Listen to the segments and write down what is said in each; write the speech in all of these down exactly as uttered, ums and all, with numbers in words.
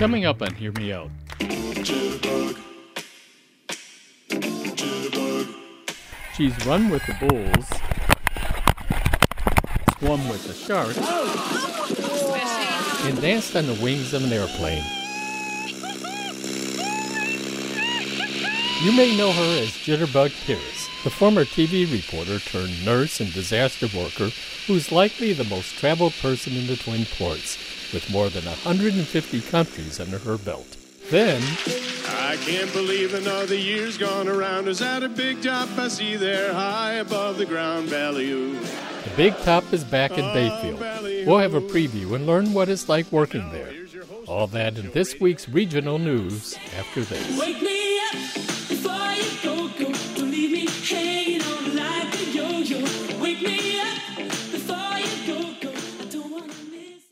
Coming up on Hear Me Out. Jitterbug. Jitterbug. She's run with the bulls, swum with the sharks, and danced on the wings of an airplane. You may know her as Jitterbug Pierce, the former T V reporter turned nurse and disaster worker who's likely the most traveled person in the Twin Ports, with more than one hundred fifty countries under her belt. Then, I can't believe another year's gone around. Is that a big top I see there high above the ground? Ballyoo. the Big Top is back in Bayfield. We'll have a preview and learn what it's like working there. All that in this week's regional news after this. Wake me up before you go, go. Don't leave me hanging on like a yo-yo. Wake me up before you go, go. I don't wanna miss.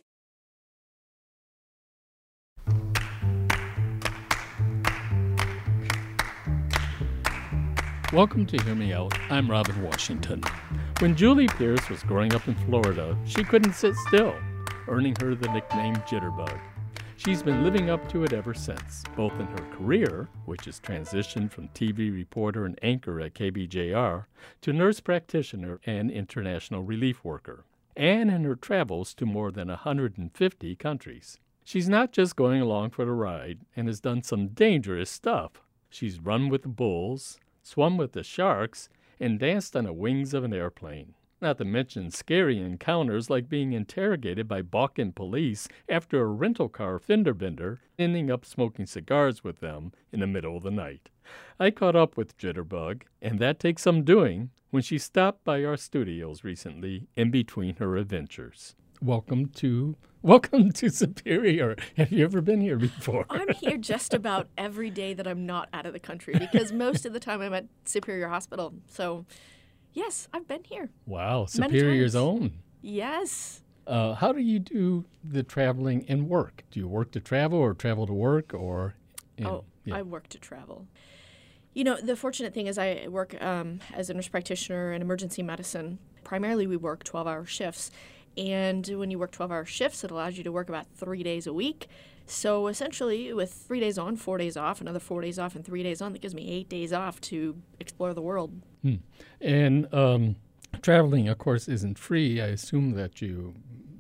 Welcome to Hear Me Out. I'm Robin Washington. When Julie Pierce was growing up in Florida, she couldn't sit still, earning her the nickname Jitterbug. She's been living up to it ever since, both in her career, which has transitioned from T V reporter and anchor at K B J R, to nurse practitioner and international relief worker, and in her travels to more than one hundred fifty countries. She's not just going along for the ride and has done some dangerous stuff. She's run with the bulls, swum with the sharks, and danced on the wings of an airplane. Not to mention scary encounters like being interrogated by Balkan police after a rental car fender bender, ending up smoking cigars with them in the middle of the night. I caught up with Jitterbug, and that takes some doing, when she stopped by our studios recently in between her adventures. Welcome to welcome to Superior. Have you ever been here before? I'm here just about every day that I'm not out of the country because most of the time I'm at Superior Hospital. So, yes, I've been here. Wow, Many Superior's times. own. Yes. Uh, how do you do the traveling and work? Do you work to travel or travel to work or? You know, oh, yeah. I work to travel. You know, the fortunate thing is I work um, as a nurse practitioner in emergency medicine. Primarily, we work twelve-hour shifts. And when you work twelve-hour shifts, it allows you to work about three days a week. So essentially, with three days on, four days off, another four days off, and three days on, that gives me eight days off to explore the world. Hmm. And um, traveling, of course, isn't free. I assume that you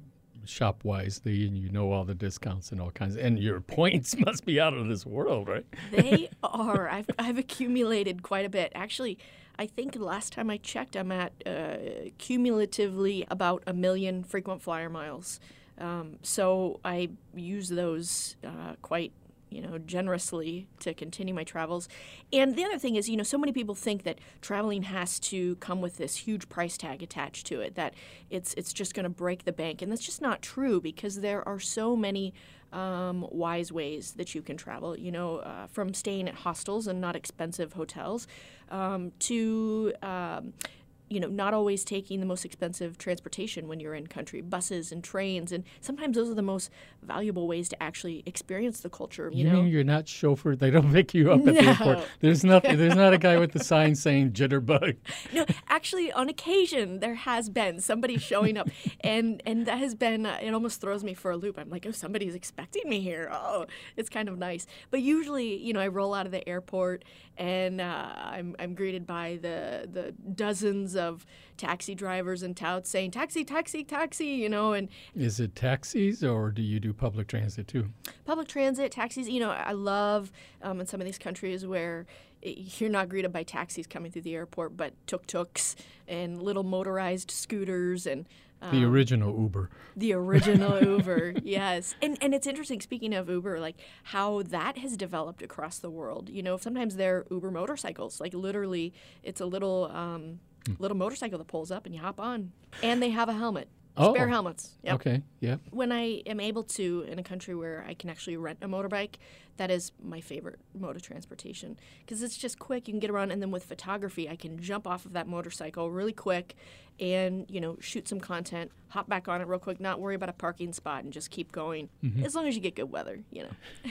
shop wisely and you know all the discounts and all kinds. And your points must be out of this world, right? They are. I've, I've accumulated quite a bit. Actually, I think last time I checked, I'm at uh, cumulatively about a million frequent flyer miles. Um, so I use those uh, quite, you know, generously to continue my travels. And the other thing is, you know, so many people think that traveling has to come with this huge price tag attached to it, that it's it's just going to break the bank. And that's just not true because there are so many um, wise ways that you can travel, you know, uh, from staying at hostels and not expensive hotels um, to, um, you know, not always taking the most expensive transportation when you're in country, buses and trains. And sometimes those are the most valuable ways to actually experience the culture, you, You know. mean you're not chauffeured? They don't pick you up at the No. airport. There's nothing. There's not a guy with the sign saying Jitterbug. No, actually, on occasion, there has been somebody showing up, and, and that has been, uh, it almost throws me for a loop. I'm like, oh, somebody's expecting me here. Oh, it's kind of nice. But usually, you know, I roll out of the airport, and uh, I'm, I'm greeted by the, the dozens of taxi drivers and touts saying, taxi, taxi, taxi, you know, and Is it taxis or do you do public transit too? public transit, taxis. You know, I love um, in some of these countries where you're not greeted by taxis coming through the airport, but tuk-tuks and little motorized scooters and um, The original Uber. the original Uber, yes. And and it's interesting, speaking of Uber, like how that has developed across the world. You know, sometimes they're Uber motorcycles. Like literally, it's a little um, little motorcycle that pulls up and you hop on. And they have a helmet. Oh. Spare helmets. Yep. Okay, yeah. When I am able to, in a country where I can actually rent a motorbike, that is my favorite mode of transportation because it's just quick. You can get around, and then with photography, I can jump off of that motorcycle really quick and, you know, shoot some content, hop back on it real quick, not worry about a parking spot, and just keep going as long as you get good weather, you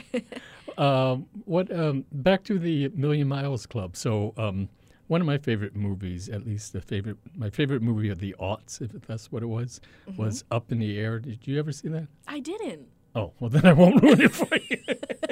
know. Um, what? Um, back to the Million Miles Club. So um, one of my favorite movies, at least the favorite, my favorite movie of the aughts, if that's what it was, Mm-hmm. was Up in the Air. Did you ever see that? I didn't. Oh, well, then I won't ruin it for you.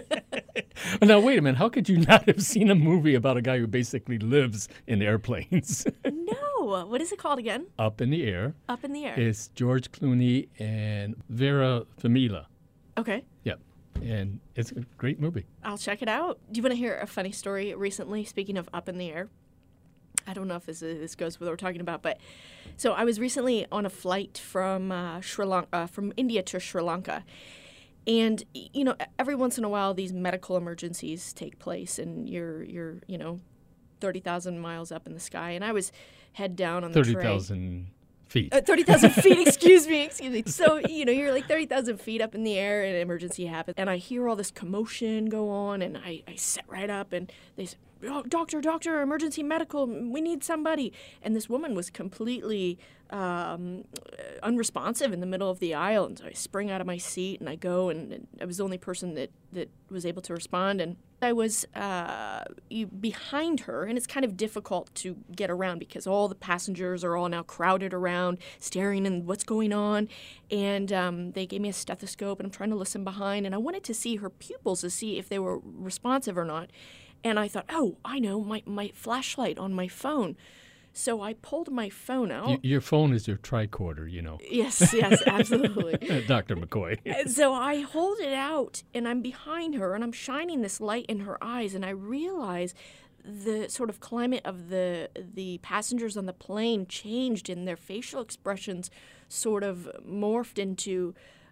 Now, wait a minute. How could you not have seen a movie about a guy who basically lives in airplanes? No. What is it called again? Up in the Air. Up in the Air. It's George Clooney and Vera Farmiga. Okay. Yep. And it's a great movie. I'll check it out. Do you want to hear a funny story recently, speaking of Up in the Air? I don't know if this is, this goes with what we're talking about, but so I was recently on a flight from uh, Sri Lanka, uh, from India to Sri Lanka. And, you know, every once in a while, these medical emergencies take place, and you're, you're you know, thirty thousand miles up in the sky. And I was head down on the tray. thirty thousand feet. Uh, thirty thousand feet, excuse me, excuse me. So, you know, you're like thirty thousand feet up in the air, and an emergency happens. And I hear all this commotion go on, and I, I sit right up, and they say, oh, doctor, doctor, emergency medical, we need somebody. And this woman was completely um, unresponsive in the middle of the aisle. And so I spring out of my seat and I go, and, and I was the only person that, that was able to respond. And I was uh, behind her, and it's kind of difficult to get around because all the passengers are all now crowded around, staring and what's going on. And um, they gave me a stethoscope, and I'm trying to listen behind. And I wanted to see her pupils to see if they were responsive or not. And I thought, oh, I know, my, my flashlight on my phone. So I pulled my phone out. Y- your phone is your tricorder, you know. Yes, yes, absolutely. Doctor McCoy. And so I hold it out, and I'm behind her, and I'm shining this light in her eyes, and I realize the sort of climate of the the passengers on the plane changed, and their facial expressions sort of morphed into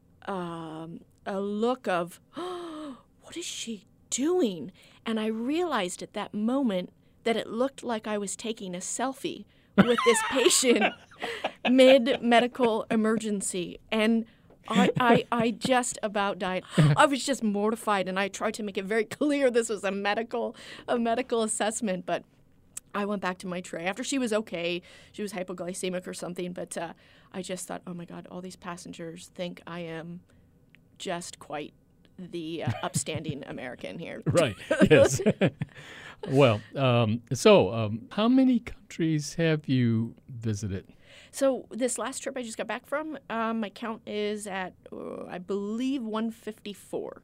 um, a look of, oh, what is she doing? And I realized at that moment that it looked like I was taking a selfie with this patient mid-medical emergency. And I, I, I just about died. I was just mortified, and I tried to make it very clear this was a medical, a medical assessment. But I went back to my tray. After she was okay, she was hypoglycemic or something. But uh, I just thought, oh, my God, all these passengers think I am just quite the uh, upstanding American here. Right, yes. Well, um, so um, how many countries have you visited? So this last trip I just got back from, um, my count is at, uh, I believe, one fifty-four.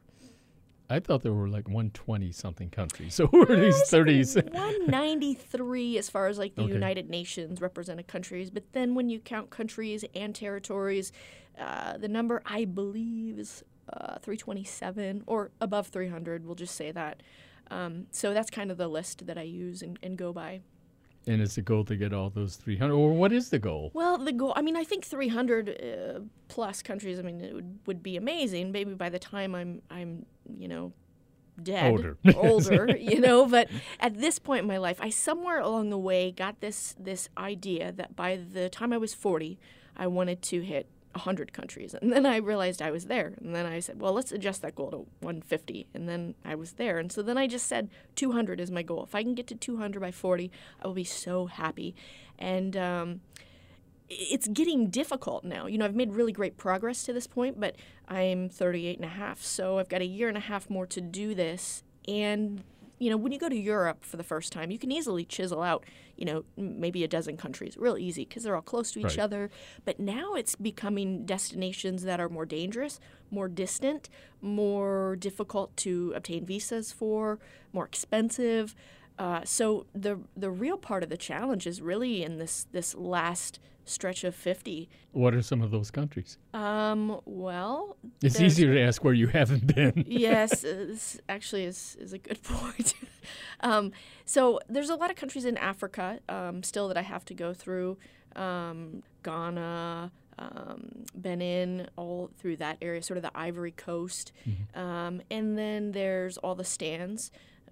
I thought there were like one hundred twenty something countries. So who are these thirties? one ninety-three as far as like the Okay. United Nations represented countries. But then when you count countries and territories, uh, the number I believe is uh, three twenty-seven or above three hundred. We'll just say that. Um, so that's kind of the list that I use and, and go by. And is the goal to get all those three hundred? Or what is the goal? Well, the goal, I mean, I think three hundred uh, plus countries, I mean, it would, would be amazing. Maybe by the time I'm, I'm, you know, dead. Older. older, you know. But at this point in my life, I somewhere along the way got this, this idea that by the time I was forty, I wanted to hit one hundred countries. And then I realized I was there. And then I said, well, let's adjust that goal to one fifty. And then I was there. And so then I just said two hundred is my goal. If I can get to two hundred by forty, I will be so happy. And um, it's getting difficult now. You know, I've made really great progress to this point, but I'm thirty-eight and a half. So I've got a year and a half more to do this. And you know, when you go to Europe for the first time, you can easily chisel out, you know, maybe a dozen countries, real easy, because they're all close to each Right. other. But now it's becoming destinations that are more dangerous, more distant, more difficult to obtain visas for, more expensive. Uh, so the the real part of the challenge is really in this this last stretch of fifty. What are some of those countries? Um, well, It's there's- easier to ask where you haven't been. yes, uh, this actually is, is a good point. um, so there's a lot of countries in Africa um, still that I have to go through. Um, Ghana, um, Benin, all through that area, sort of the Ivory Coast. Um, and then there's all the stands.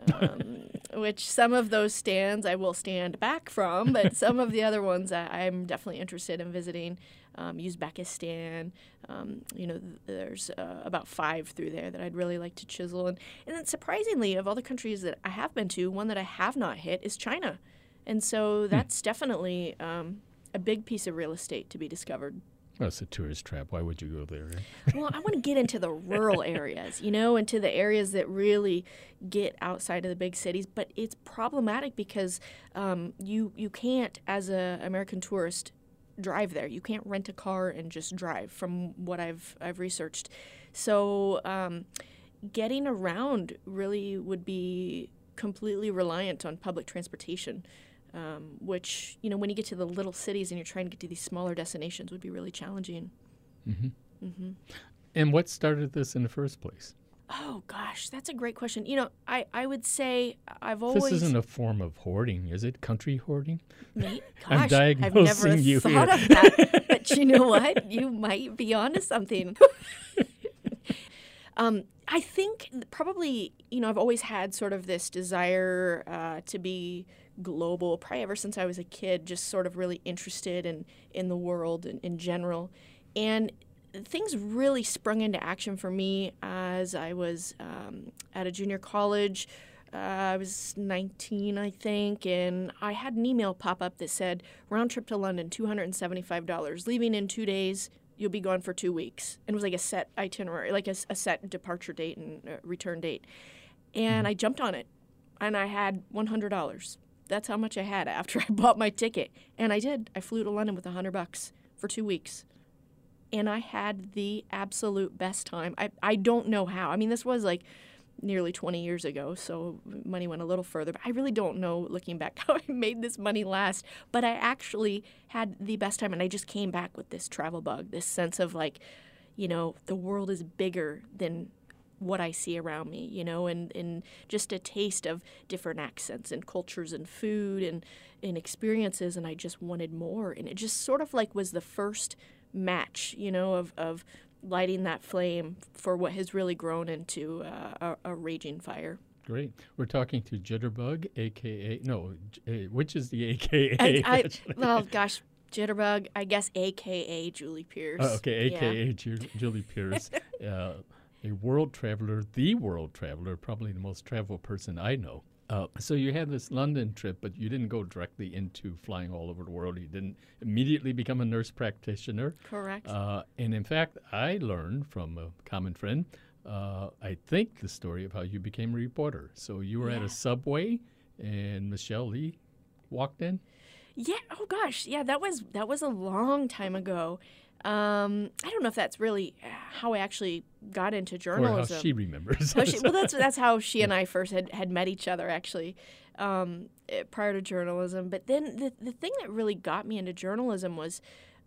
um, which some of those stands I will stand back from, but some of the other ones I, I'm definitely interested in visiting. Um, Uzbekistan, um, you know, th- there's uh, about five through there that I'd really like to chisel. And, and then surprisingly, of all the countries that I have been to, one that I have not hit is China. And so that's definitely um, a big piece of real estate to be discovered. Well, it's a tourist trap. Why would you go there? Right? Well, I want to get into the rural areas, you know, into the areas that really get outside of the big cities. But it's problematic because um, you you can't, as an American tourist, drive there. You can't rent a car and just drive, from what I've I've researched. So um, getting around really would be completely reliant on public transportation, um, which, you know, when you get to the little cities and you're trying to get to these smaller destinations, would be really challenging. Mm-hmm. Mm-hmm. And what started this in the first place? Oh, gosh, that's a great question. You know, I, I would say I've always... This isn't a form of hoarding, is it? Country hoarding? Mate, I'm gosh, I've diagnosing never you thought here. of that. But you know what? You might be onto something. um, I think probably, you know, I've always had sort of this desire uh, to be global, probably ever since I was a kid, just sort of really interested in, in the world in, in general. And things really sprung into action for me as I was um, at a junior college. Uh, I was nineteen, I think, and I had an email pop up that said, round trip to London, two hundred seventy-five dollars, leaving in two days, you'll be gone for two weeks. And it was like a set itinerary, like a, a set departure date and uh, return date. And I jumped on it, and I had one hundred dollars. That's how much I had after I bought my ticket. And I did. I flew to London with one hundred bucks for two weeks. And I had the absolute best time. I, I don't know how. I mean, this was like nearly twenty years ago, so money went a little further. But I really don't know, looking back, how I made this money last. But I actually had the best time, and I just came back with this travel bug, this sense of like, you know, the world is bigger than what I see around me, you know, and, and just a taste of different accents and cultures and food and, and experiences, and I just wanted more. And it just sort of like was the first match, you know, of, of lighting that flame for what has really grown into uh, a, a raging fire. Great. We're talking to Jitterbug, a k a... No, J- uh, which is the a k a? I, I, actually? well, gosh, Jitterbug, I guess a k a. Julie Pierce. Oh, okay, a k a. Yeah. Ju- Julie Pierce, uh, a world traveler, the world traveler, probably the most traveled person I know. Uh, so you had this London trip, but you didn't go directly into flying all over the world. You didn't immediately become a nurse practitioner. Correct. Uh, and in fact, I learned from a common friend, uh, I think, the story of how you became a reporter. So you were at Yeah. a subway, and Michelle Lee walked in. Yeah. Oh gosh. Yeah. That was that was a long time ago. Um, I don't know if that's really how I actually got into journalism. Or how she remembers. How she, well, that's that's how she and I first had, had met each other, actually, um, eh, prior to journalism. But then the the thing that really got me into journalism was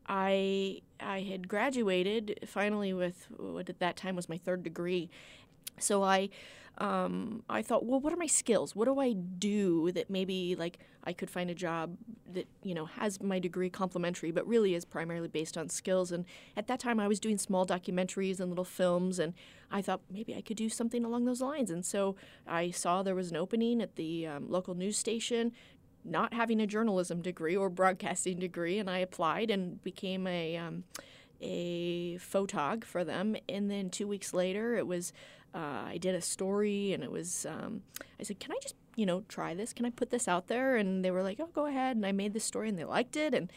I I had graduated finally with what at that time was my third degree. So I um, I thought, well, what are my skills? What do I do that maybe like I could find a job that, you know, has my degree complementary, but really is primarily based on skills. And at that time I was doing small documentaries and little films, and I thought maybe I could do something along those lines. And so I saw there was an opening at the um, local news station, not having a journalism degree or broadcasting degree, and I applied and became a um, a photog for them. And then two weeks later, it was uh, I did a story, and it was um, I said, can I just, you know, try this? Can I put this out there? And they were like, oh, go ahead. And I made this story, and they liked it. And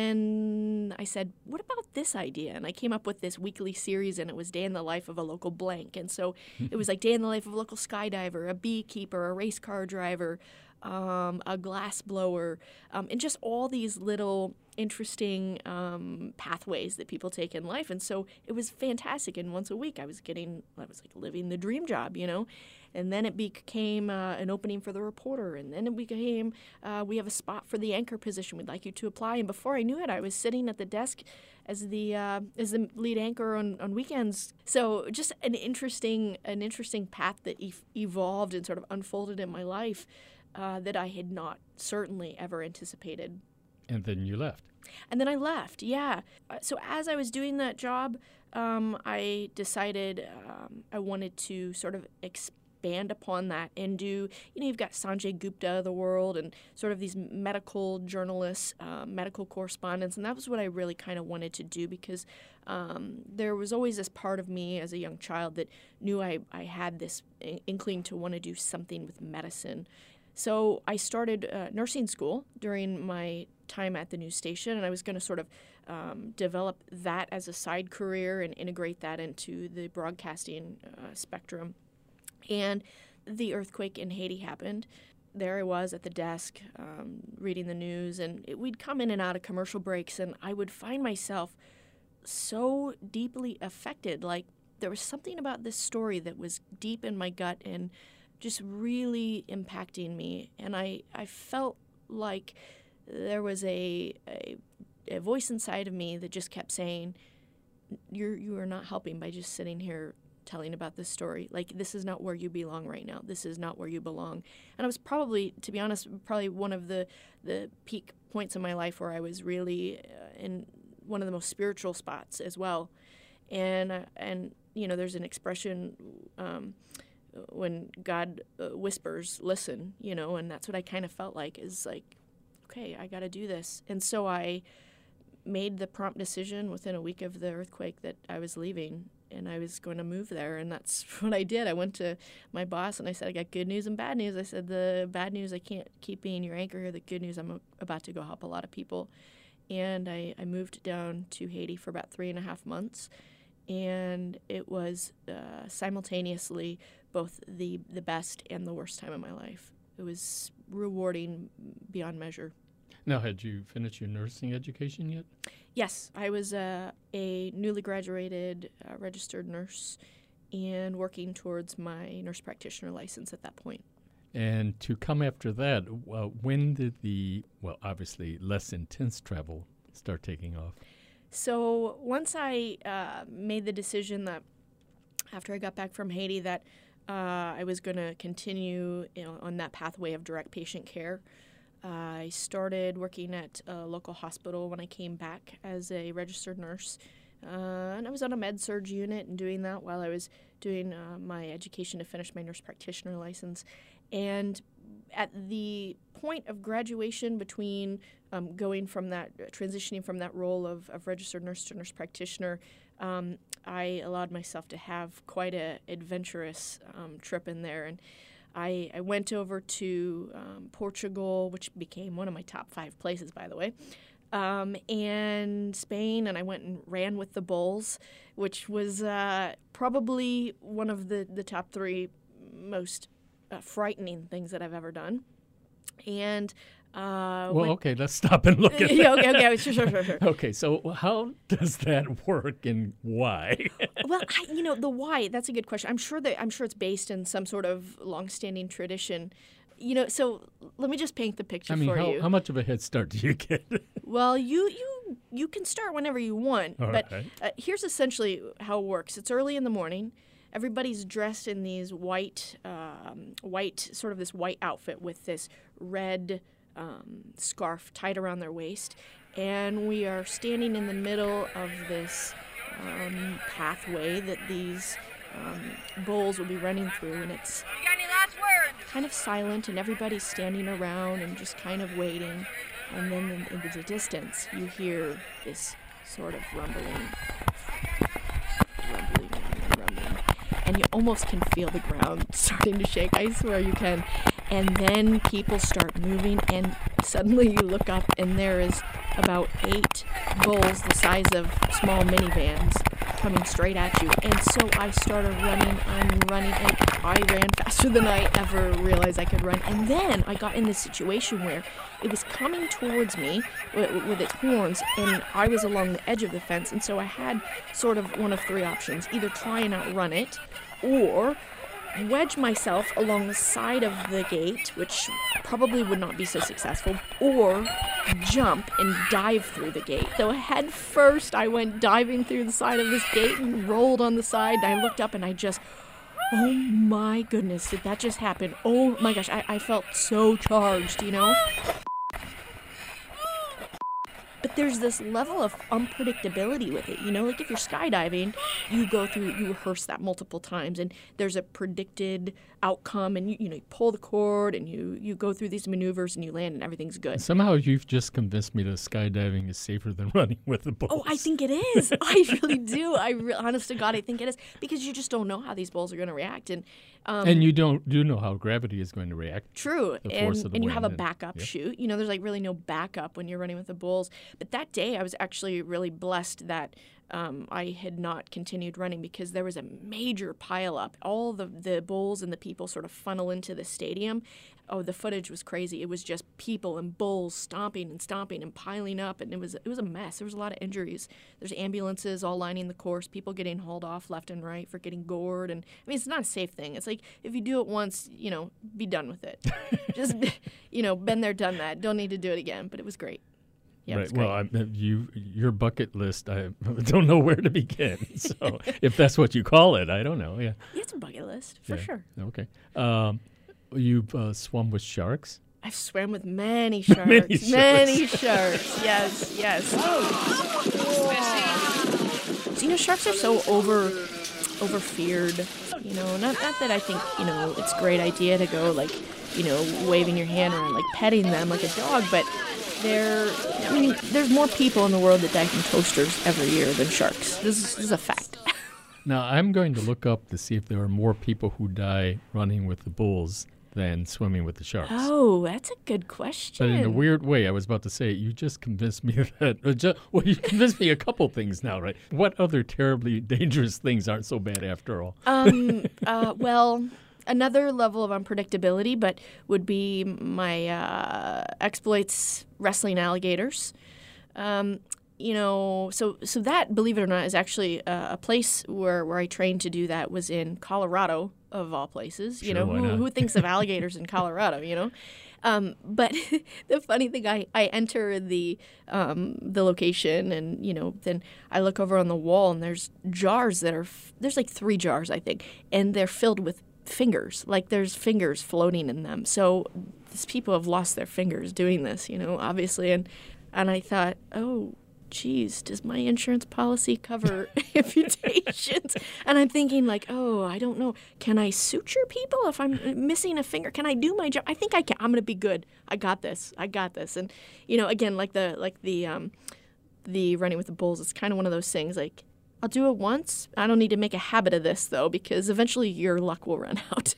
then I said, what about this idea? And I came up with this weekly series, and it was Day in the Life of a Local Blank. And so it was like Day in the Life of a local skydiver, a beekeeper, a race car driver, um, a glass blower, um, and just all these little interesting um, pathways that people take in life. And so it was fantastic. And once a week I was getting, I was like living the dream job, you know. And then it became uh, an opening for the reporter. And then it became, uh, we have a spot for the anchor position. We'd like you to apply. And before I knew it, I was sitting at the desk as the uh, as the lead anchor on, on weekends. So just an interesting an interesting path that e- evolved and sort of unfolded in my life uh, that I had not certainly ever anticipated. And then you left. And then I left, yeah. Uh, So as I was doing that job, um, I decided um, I wanted to sort of expand upon that and do, you know, you've got Sanjay Gupta of the world and sort of these medical journalists, uh, medical correspondents, and that was what I really kind of wanted to do because um, there was always this part of me as a young child that knew I, I had this in- inkling to want to do something with medicine. So I started uh, nursing school during my time at the news station, and I was going to sort of um, develop that as a side career and integrate that into the broadcasting uh, spectrum. And the earthquake in Haiti happened. there I was at the desk um, reading the news, and it, we'd come in and out of commercial breaks, and I would find myself so deeply affected. Like there was something about this story that was deep in my gut and just really impacting me. And I, I felt like there was a, a a voice inside of me that just kept saying, you're you are not helping by just sitting here telling about this story. Like, this is not where you belong right now. This is not where you belong. And I was probably, to be honest, probably one of the, the peak points in my life where I was really uh, in one of the most spiritual spots as well. And, uh, and you know, there's an expression um, when God uh, whispers, listen, you know, and that's what I kind of felt like is like, okay, I got to do this. And so I made the prompt decision within a week of the earthquake that I was leaving and I was going to move there. And that's what I did. I went to my boss and I said, I got good news and bad news. I said, the bad news, I can't keep being your anchor here. The good news, I'm about to go help a lot of people. And I, I moved down to Haiti for about three and a half months. And it was uh, simultaneously both the, the best and the worst time of my life. It was rewarding beyond measure. Now, had you finished your nursing education yet? Yes, I was uh, a newly graduated uh, registered nurse and working towards my nurse practitioner license at that point. And to come after that, uh, when did the, well, obviously less intense travel start taking off? So once I uh, made the decision that after I got back from Haiti that uh, I was going to continue you know, on that pathway of direct patient care, uh, I started working at a local hospital when I came back as a registered nurse. Uh, and I was on a med-surg unit and doing that while I was doing uh, my education to finish my nurse practitioner license. And at the point of graduation between um, going from that, uh, transitioning from that role of, of registered nurse to nurse practitioner, um, I allowed myself to have quite an adventurous um, trip in there. And I, I went over to um, Portugal, which became one of my top five places, by the way, um, and Spain, and I went and ran with the bulls, which was uh, probably one of the, the top three most uh, frightening things that I've ever done. And uh, well, went, okay, let's stop and look at yeah, that. okay, okay, sure, sure, sure, sure. Okay, so how does that work and why? Well, I, you know, the why, that's a good question. I'm sure that I'm sure it's based in some sort of longstanding tradition. You know, so let me just paint the picture I mean, for how, you. how much of a head start do you get? Well, you you you can start whenever you want, All but right. uh, here's essentially how it works. It's early in the morning. Everybody's dressed in these white, um, white sort of this white outfit with this red um, scarf tied around their waist, and we are standing in the middle of this um, pathway that these um, bulls will be running through, and it's You got any last words? kind of silent, and everybody's standing around and just kind of waiting. And then in, in the distance, you hear this sort of rumbling, rumbling, rumbling, rumbling. And you almost can feel the ground starting to shake. I swear you can. And then people start moving, and suddenly you look up, and there is about eight bulls the size of small minivans coming straight at you. And so I started running, I'm running, and I ran faster than I ever realized I could run. And then I got in this situation where it was coming towards me with, with its horns, and I was along the edge of the fence. And so I had sort of one of three options: either try and outrun it, or wedge myself along the side of the gate, which probably would not be so successful, or jump and dive through the gate. So head first, I went diving through the side of this gate and rolled on the side. I looked up and I just, oh my goodness, did that just happen? Oh my gosh, I, I felt so charged, you know? But there's this level of unpredictability with it, you know? Like if you're skydiving, you go through, you rehearse that multiple times, and there's a predicted outcome, and you, you know, you pull the cord, and you, you go through these maneuvers, and you land, and everything's good. Somehow you've just convinced me that skydiving is safer than running with the bulls. Oh, I think it is. I really do. I re- honest to God, I think it is, because you just don't know how these bulls are going to react, and um, And you don't do know how gravity is going to react. True, the and, force of the and you have a wind and- backup yeah. chute. You know, there's like really no backup when you're running with the bulls. But that day, I was actually really blessed that um, I had not continued running because there was a major pileup. All the, the bulls and the people sort of funnel into the stadium. Oh, the footage was crazy. It was just people and bulls stomping and stomping and piling up, and it was it was a mess. There was a lot of injuries. There's ambulances all lining the course, people getting hauled off left and right for getting gored. And I mean, it's not a safe thing. It's like if you do it once, you know, be done with it. Just, you know, been there, done that. Don't need to do it again. But it was great. Yeah, right. it was great. Well, I, you your bucket list. I don't know where to begin. So if that's what you call it, I don't know. Yeah. Yeah, it's a bucket list for Yeah. sure. Okay. Um, you've uh, swum with sharks. I've swam with many sharks. Many sharks. Many sharks. Yes, yes. So, you know, sharks are so over over feared. You know, not not that I think, you know, it's a great idea to go like, you know, waving your hand around, like petting them like a dog, but they're, I mean, there's more people in the world that die from toasters every year than sharks. This is, this is a fact. Now, I'm going to look up to see if there are more people who die running with the bulls than swimming with the sharks. Oh, that's a good question. But in a weird way, I was about to say, you just convinced me that, uh, ju- well, you convinced me a couple things now, right? What other terribly dangerous things aren't so bad after all? Um, uh, well, another level of unpredictability, but would be my uh, exploits wrestling alligators. Um, you know, so so that, believe it or not, is actually uh, a place where, where I trained to do that was in Colorado, of all places. You Sure, know, why who, not? who thinks of alligators in Colorado, you know? Um, but the funny thing, I, I enter the um, the location, and you know, then I look over on the wall, and there's jars that are f- there's like three jars, I think, and they're filled with fingers. Like there's fingers floating in them. So these people have lost their fingers doing this, you know, obviously. And and I thought, oh, geez, does my insurance policy cover amputations? And I'm thinking like, oh, I don't know. Can I suture people if I'm missing a finger? Can I do my job? I think I can. I'm gonna be good. I got this. I got this. And you know, again, like the like the um, the running with the bulls, it's kind of one of those things. Like, I'll do it once. I don't need to make a habit of this though, because eventually your luck will run out.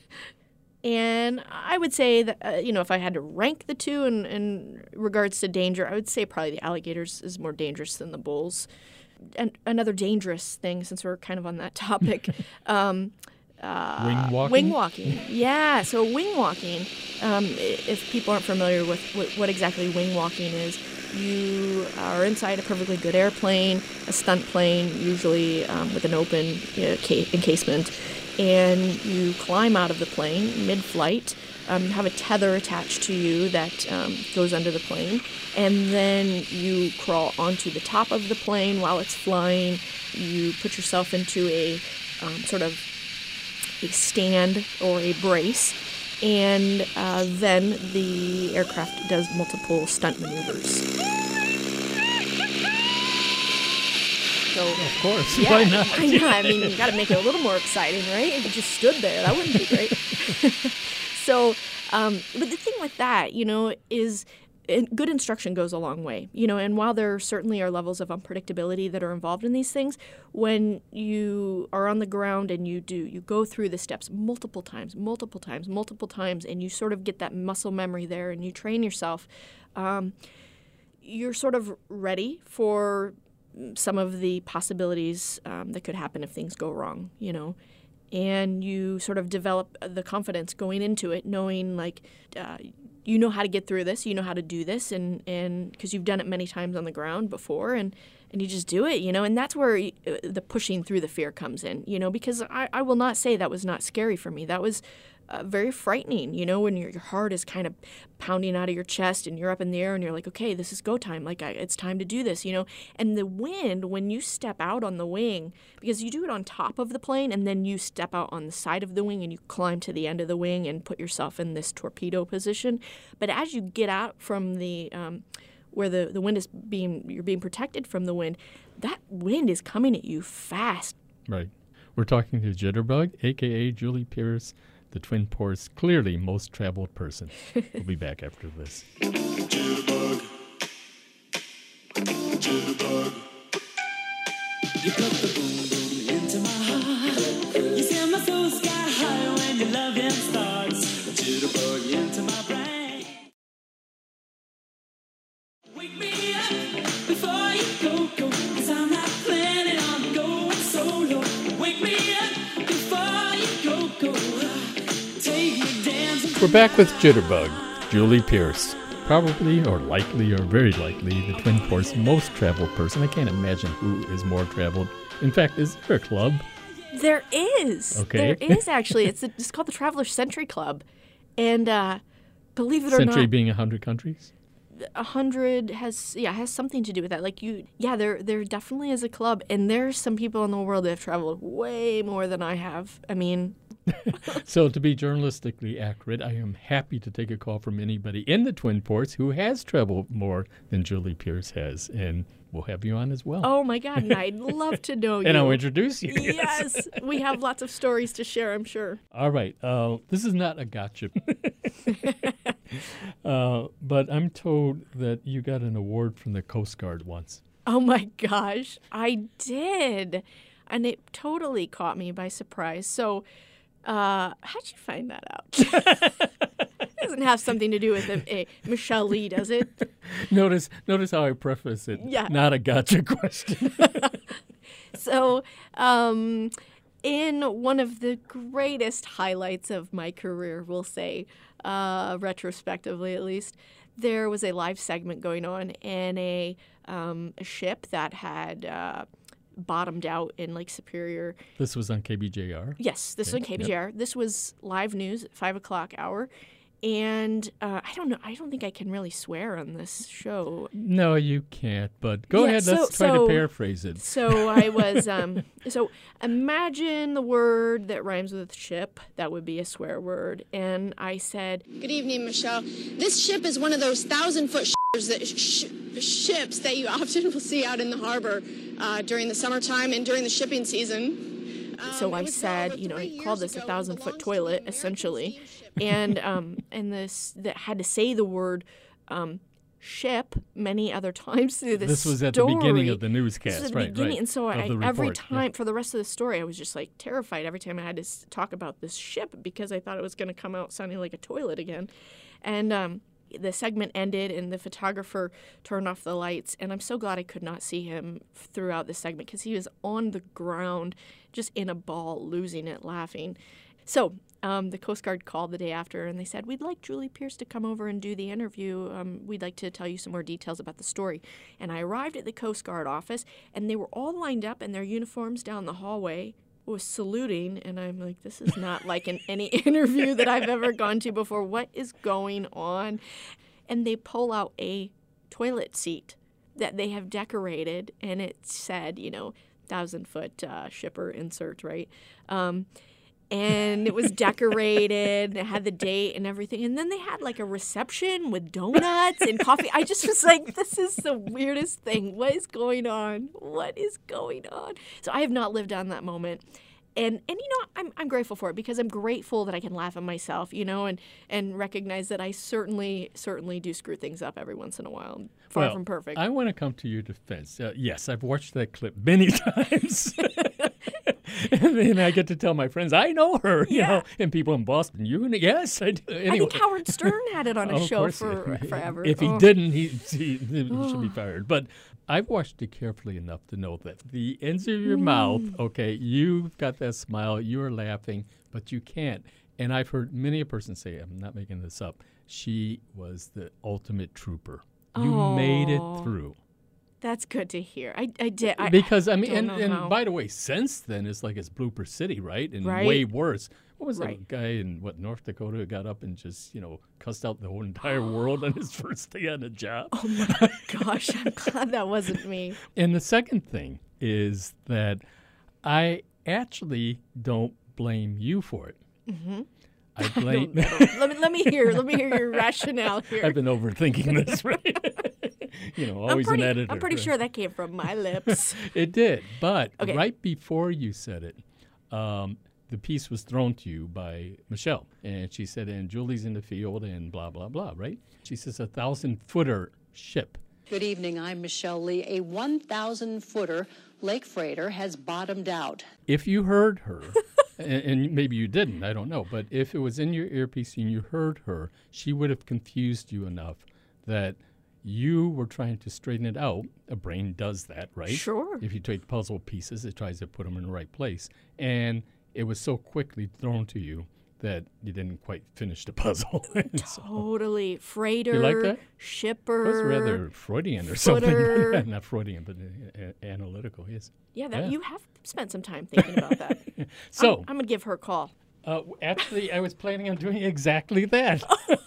And I would say that, uh, you know, if I had to rank the two in, in regards to danger, I would say probably the alligators is more dangerous than the bulls. And another dangerous thing, since we're kind of on that topic, um, uh, Wing walking? Wing walking. Yeah, so wing walking, um, i- if people aren't familiar with what, what exactly wing walking is, you are inside a perfectly good airplane, a stunt plane, usually um, with an open you know, ca- encasement, and you climb out of the plane mid-flight. Um, you have a tether attached to you that um, goes under the plane, and then you crawl onto the top of the plane while it's flying. You put yourself into a um, sort of a stand or a brace, and uh, then the aircraft does multiple stunt maneuvers. So, Of course. yeah, Why not? I know. I mean, you got to make it a little more exciting, right? If you just stood there, that wouldn't be great. So, um, but the thing with that, you know, is in- good instruction goes a long way. You know, and while there certainly are levels of unpredictability that are involved in these things, when you are on the ground and you do, you go through the steps multiple times, multiple times, multiple times, and you sort of get that muscle memory there, and you train yourself, um, you're sort of ready for some of the possibilities um, that could happen if things go wrong, you know. And you sort of develop the confidence going into it, knowing like uh, you know how to get through this, you know how to do this, and and because you've done it many times on the ground before, and and you just do it, you know. And that's where y- uh, the pushing through the fear comes in, you know, because I, I will not say that was not scary for me. That was uh, very frightening, you know, when your, your heart is kind of pounding out of your chest and you're up in the air and you're like, okay, this is go time. Like, I, it's time to do this, you know. And the wind, when you step out on the wing, because you do it on top of the plane and then you step out on the side of the wing and you climb to the end of the wing and put yourself in this torpedo position. But as you get out from the um, where the, the wind is being, you're being protected from the wind, that wind is coming at you fast. Right. We're talking to Jitterbug, a k a. Julie Pierce, the Twin Ports' clearly most traveled person. We'll be back after this. Jitterbug. Jitterbug. You put the boom boom into my heart. You send my soul sky high when your loving starts. Jitterbug into my brain. Wake me up before you go, go. 'Cause I'm not planning We're back with Jitterbug, Julie Pierce. Probably, or likely, or very likely, the Twin Ports' most traveled person. I can't imagine who is more traveled. In fact, is there a club? There is. Okay. There is, actually. It's, a, it's called the Traveler Century Club. And uh, believe it or Century not, being one hundred countries? a hundred has yeah has something to do with that. Like you, yeah, there there definitely is a club, and there's some people in the world that have traveled way more than I have. I mean, So to be journalistically accurate, I am happy to take a call from anybody in the Twin Ports who has traveled more than Julie Pierce has, and we'll have you on as well. oh my God, and I'd love to know you. and I'll introduce you. Yes, we have lots of stories to share, I'm sure. All right. Uh, this is not a gotcha. uh, but I'm told that you got an award from the Coast Guard once. Oh my gosh, I did. And it totally caught me by surprise. So, uh, how'd you find that out? It doesn't have something to do with a, a Michelle Lee, does it? Notice notice how I preface it. Yeah. Not a gotcha question. So, um, in one of the greatest highlights of my career, we'll say, uh, retrospectively at least, there was a live segment going on in a, um, a ship that had uh, bottomed out in Lake Superior. This was on K B J R. Yes, this was on K B J R. This was live news at five o'clock hour. And uh, I don't know. I don't think I can really swear on this show. No, you can't. But go Yeah, ahead. so- Let's try so- to paraphrase it. So I was, um, so imagine the word that rhymes with ship. That would be a swear word. And I said, Good evening, Michelle. This ship is one of those thousand-foot sh- that sh- ships that you often will see out in the harbor uh, during the summertime and during the shipping season. Um, so I it was said, over you know, three I called years this a ago. It thousand foot belongs to toilet, the American essentially. Steam Ship. And, um, and this, that had to say the word, um, ship many other times through this This was at the beginning of the This newscast, was the right? beginning, right. and so of I, the every report, yeah. time for the rest of the story, I was just like terrified every time I had to s- talk about this ship because I thought it was going to come out sounding like a toilet again. And um, the segment ended, and the photographer turned off the lights, and I'm so glad I could not see him throughout the segment because he was on the ground, just in a ball, losing it, laughing. So um, the Coast Guard called the day after, and they said, we'd like Julie Pierce to come over and do the interview. Um, we'd like to tell you some more details about the story. And I arrived at the Coast Guard office, and they were all lined up in their uniforms down the hallway, was saluting, and I'm like, this is not like in any interview that I've ever gone to before. What is going on? And they pull out a toilet seat that they have decorated, and it said, you know, thousand-foot uh, shipper insert, right? Um, and it was decorated, and it had the date and everything. And then they had like a reception with donuts and coffee. I just was like, this is the weirdest thing. What is going on? What is going on? So I have not lived on that moment. And, and you know, I'm, I'm grateful for it because I'm grateful that I can laugh at myself, you know, and, and recognize that I certainly, certainly do screw things up every once in a while. I'm far Well, from perfect. I want to come to your defense. Uh, yes, I've watched that clip many times. And then I get to tell my friends, I know her, you Yeah. know, and people in Boston, you and yes, I do. I Anyway. think Howard Stern had it on Oh, a of show course, for yeah. forever. If he Oh. didn't, he, he, he should be fired. But I've watched it carefully enough to know that the ends of your mouth, Mm. okay, you've got that smile, you're laughing, but you can't. And I've heard many a person say, I'm not making this up, she was the ultimate trooper. You made it Oh. through. That's good to hear. I, I did. I, Because, I mean, don't and, know and how. by the way, since then, it's like it's Blooper City, right? And Right. way worse. What was Right. that guy in, what, North Dakota who got up and just, you know, cussed out the whole entire world on his first day on the job? Oh my gosh, I'm glad that wasn't me. And the second thing is that I actually don't blame you for it. Mm-hmm. I blame. let me let me hear let me hear your rationale here. I've been overthinking this, right? you know, I'm always pretty, an editor. I'm pretty right? sure that came from my lips. It did, but Okay. right before you said it, um, the piece was thrown to you by Michelle, and she said, "And Julie's in the field, and blah blah blah." Right? She says a thousand footer ship. Good evening. I'm Michelle Lee. A one thousand footer lake freighter has bottomed out. If you heard her, and, and maybe you didn't, I don't know, but if it was in your earpiece and you heard her, she would have confused you enough that you were trying to straighten it out. A brain does that, right? Sure. If you take puzzle pieces, it tries to put them in the right place. And it was so quickly thrown to you that you didn't quite finish the puzzle. So, Totally. Freighter, you like that? shipper. That's rather Freudian or footer. something. Not Freudian, but uh, analytical, yes. Yeah, that, Yeah. you have spent some time thinking about that. So, I'm, I'm going to give her a call. uh, actually, I was planning on doing exactly that.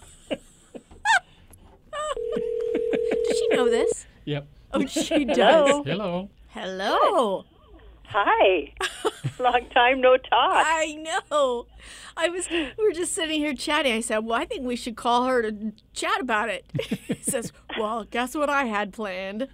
Does she know this? Yep. Oh, she does. Hello. Hello. Hello. Hi. Long time no talk. I know. I was. We were just sitting here chatting. I said, "Well, I think we should call her to chat about it." He says, "Well, guess what I had planned."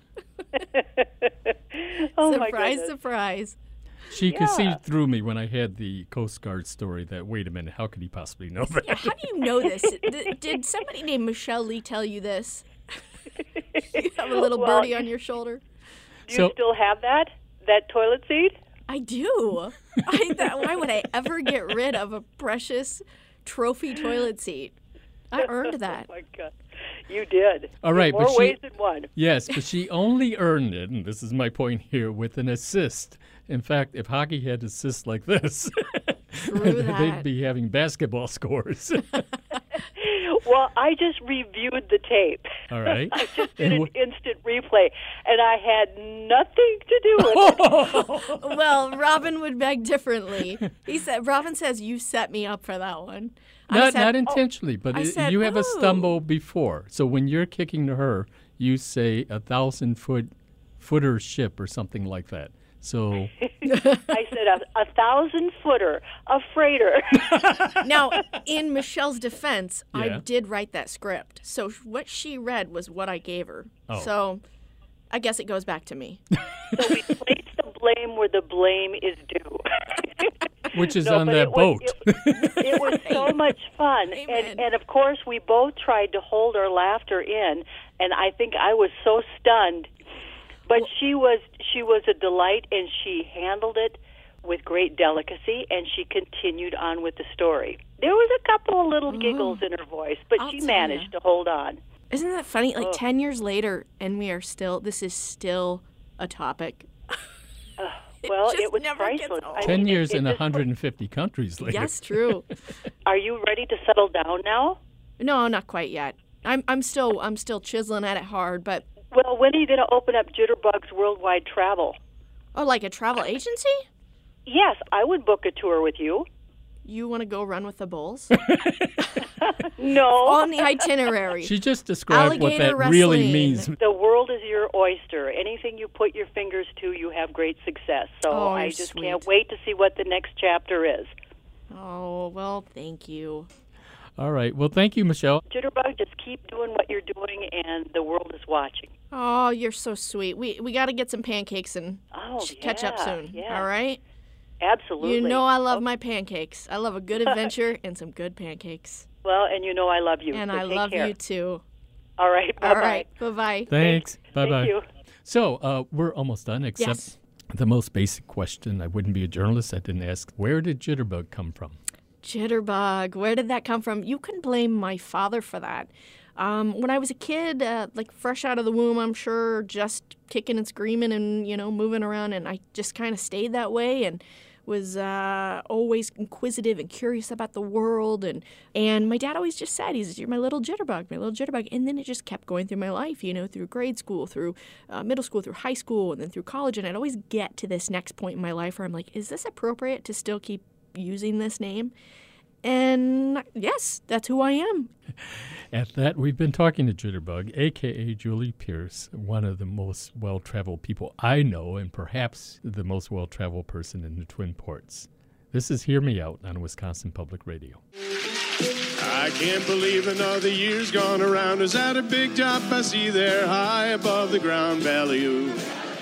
Oh my Surprise, goodness. surprise. She could see Yeah. through me when I had the Coast Guard story that, wait a minute, how could he possibly know that? Yeah, how do you know this? D- did somebody named Michelle Lee tell you this? You have a little Well, birdie on your shoulder. Do So- you still have that? That toilet seat? I do. I, that, why would I ever get rid of a precious trophy toilet seat? I earned that. Oh my God. You did. All right, More but she- ways than one. Yes, but she only earned it, and this is my point here, with an assist. In fact, if hockey had assists like this, True that. they'd be having basketball scores. Well, I just reviewed the tape. All right. I just did And an wh- instant replay, and I had nothing to do with it. Well, Robin would beg differently. He said, Robin says, you set me up for that one. I Not, said, not "Oh." intentionally, but I it- said, you have a "Ooh." stumble before. So when you're kicking to her, you say a thousand foot footer ship or something like that. So I said a, a thousand footer, a freighter. Now, in Michelle's defense, I Yeah. did write that script. So sh- what she read was what I gave her. Oh. So I guess it goes back to me. So we place the blame where the blame is due. which is No, on but that it was- boat. It, it was so much fun, Amen. and and of course we both tried to hold our laughter in, and I think I was so stunned, but she was she was a delight, and she handled it with great delicacy, and she continued on with the story. There was a couple of little giggles in her voice, but I'll she tell managed ya. to hold on. Isn't that funny? Like Oh. ten years later, and we are still, this is still a topic. Well, just it was never gets priceless. old. I Ten mean, it- years it in just- one hundred fifty countries later. Yes, true. Are you ready to settle down now? No, not quite yet. I'm I'm still I'm still chiseling at it hard, but Well, when are you going to open up Jitterbug's Worldwide Travel? oh, like a travel agency? Yes, I would book a tour with you. You want to go run with the bulls No. on the itinerary? She just described what that Alligator really wrestling. means. The world is your oyster. Anything you put your fingers to, you have great success. So Oh, I you're just sweet. can't wait to see what the next chapter is. Oh well, thank you. All right. Well, thank you, Michelle. Jitterbug, just keep doing what you're doing, and the world is watching. Oh, you're so sweet. We we got to get some pancakes and Oh, sh- catch up yeah, soon. yeah. All right. Absolutely. You know I love my pancakes. I love a good adventure and some good pancakes. Well, and you know I love you. And so I take love care. you too. All right. Bye-bye. All right. Bye bye. Thanks. Bye bye. Thank you. So uh, we're almost done, except Yes. the most basic question. I wouldn't be a journalist. I didn't ask, where did Jitterbug come from? Jitterbug. Where did that come from? You can blame my father for that. Um, when I was a kid, uh, like fresh out of the womb, I'm sure, just kicking and screaming and, you know, moving around, and I just kind of stayed that way and was uh, always inquisitive and curious about the world. And, and my dad always just said, he's, you're my little jitterbug, my little jitterbug. And then it just kept going through my life, you know, through grade school, through uh, middle school, through high school, and then through college. And I'd always get to this next point in my life where I'm like, is this appropriate to still keep using this name? And yes, that's who I am. At that, we've been talking to Jitterbug, a k a. Julie Pierce, one of the most well-traveled people I know, and perhaps the most well-traveled person in the Twin Ports. This is Hear Me Out on Wisconsin Public Radio. I can't believe another year's gone around. Is that a big top I see there high above the ground? Valley.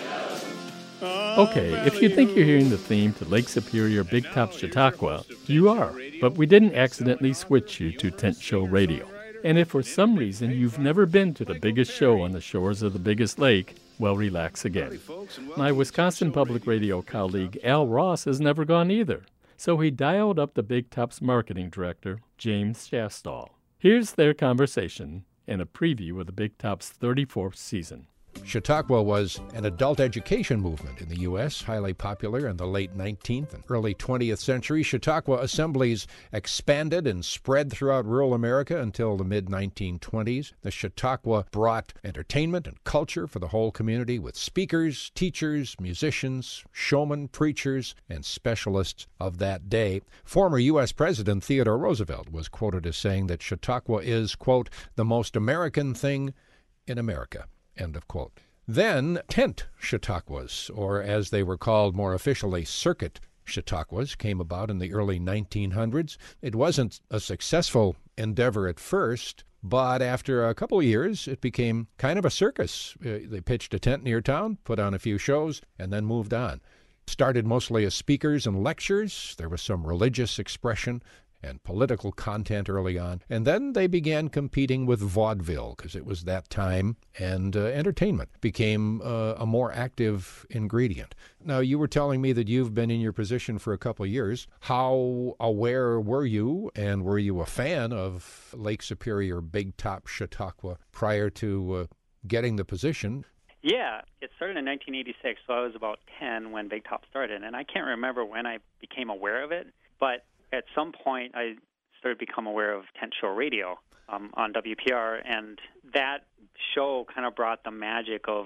Okay, if you think you're hearing the theme to Lake Superior Big Top Chautauqua, you are, but we didn't accidentally switch you to Tent Show Radio. And if for some reason you've never been to the biggest show on the shores of the biggest lake, well, relax again. My Wisconsin Public Radio colleague Al Ross has never gone either, so he dialed up the Big Top's marketing director, James Shastall. Here's their conversation and a preview of the Big Top's thirty-fourth season. Chautauqua was an adult education movement in the U S, highly popular in the late nineteenth and early twentieth century. Chautauqua assemblies expanded and spread throughout rural America until the mid nineteen twenties. The Chautauqua brought entertainment and culture for the whole community with speakers, teachers, musicians, showmen, preachers, and specialists of that day. Former U S President Theodore Roosevelt was quoted as saying that Chautauqua is, quote, the most American thing in America. End of quote. Then tent Chautauquas, or as they were called more officially, circuit Chautauquas, came about in the early nineteen hundreds. It wasn't a successful endeavor at first, but after a couple of years, it became kind of a circus. Uh, they pitched a tent near town, put on a few shows, and then moved on. Started mostly as speakers and lectures. There was some religious expression and political content early on. And then they began competing with vaudeville, because it was that time, and uh, entertainment became uh, a more active ingredient. Now, you were telling me that you've been in your position for a couple of years. How aware were you, and were you a fan of Lake Superior Big Top Chautauqua prior to uh, getting the position? Yeah, it started in nineteen eighty-six, so I was about ten when Big Top started, and I can't remember when I became aware of it, but at some point, I started to become aware of Tent Show Radio um, on W P R, and that show kind of brought the magic of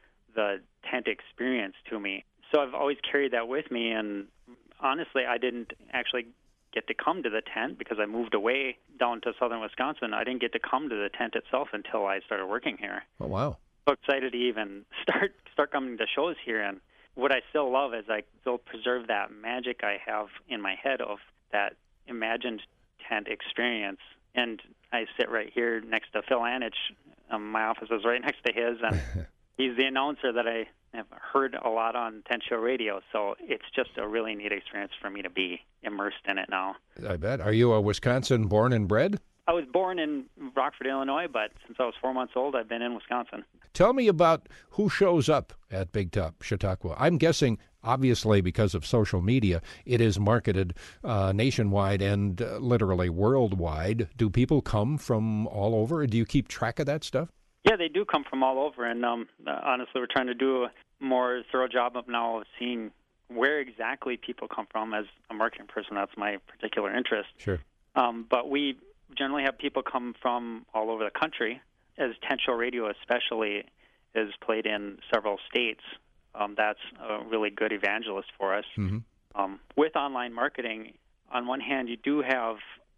the tent experience to me. So I've always carried that with me, and honestly, I didn't actually get to come to the tent because I moved away down to southern Wisconsin. I didn't get to come to the tent itself until I started working here. Oh, wow. So excited to even start start coming to shows here, and what I still love is I still preserve that magic I have in my head of that imagined tent experience. And I sit right here next to Phil Anich. Um, my office is right next to his, and he's the announcer that I have heard a lot on Tent Show Radio. So it's just a really neat experience for me to be immersed in it now. I bet. Are you a Wisconsin born and bred? I was born in Rockford, Illinois, but since I was four months old, I've been in Wisconsin. Tell me about who shows up at Big Top Chautauqua. I'm guessing, obviously, because of social media, it is marketed uh, nationwide and uh, literally worldwide. Do people come from all over? Do you keep track of that stuff? Yeah, they do come from all over, and um, honestly, we're trying to do a more thorough job of now of seeing where exactly people come from. As a marketing person, that's my particular interest. Sure. Um, but we generally have people come from all over the country, as Tent Show Radio especially is played in several states. Um, that's a really good evangelist for us. Mm-hmm. Um, with online marketing, on one hand, you do have